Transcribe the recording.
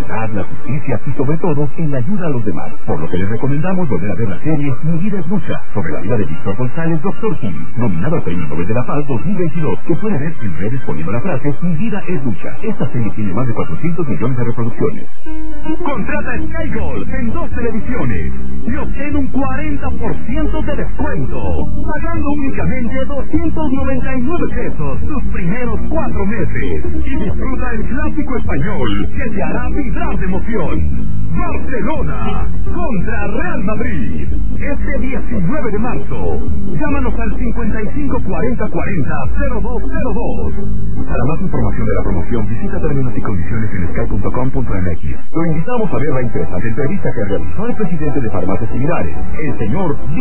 verdad, la justicia y sobre todo en la ayuda a los demás. Por lo que les recomendamos volver a ver la serie Mi vida es lucha, sobre la vida de Víctor González, Dr. Kim, nominado al Premio Nobel de la Paz 2022, que puede ver en redes poniendo la frase Mi vida es lucha. Esta serie tiene más de 400 millones de reproducciones. Contrata Sky Gold en 2 televisiones y obtén un 40% de descuento, pagando únicamente 299 pesos sus primeros 4 meses, y disfruta el clásico español que te hará vibrar de emoción. Barcelona contra Real Madrid, este 19 de marzo. Llámanos al 5540400202. Para más información de la promoción, visita términos y condiciones en sky.com.mx. Lo invitamos a ver la interesante entrevista que realizó el presidente de Farmacias Similares, el señor